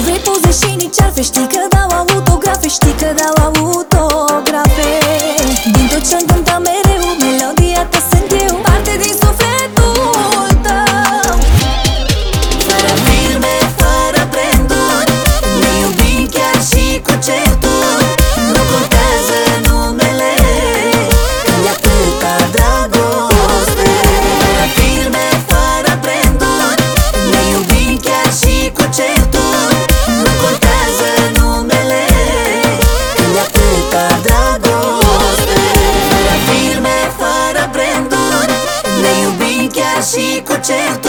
vrei poze și nici arfe, știi că dau autografe, știi că dau autografe. Din tot ce-am cântat mereu, melodia ta sunt eu, parte din sufletul tău. Fără firme, fără branduri, ne iubim chiar și cu certuri. Nu contează numele, când e atâta dragoste. Fără firme, fără branduri, ne iubim chiar și cu certuri. Nu contează numele, când e atâta dragoste. Fără firme, fără branduri, ne iubim chiar și cu certuri.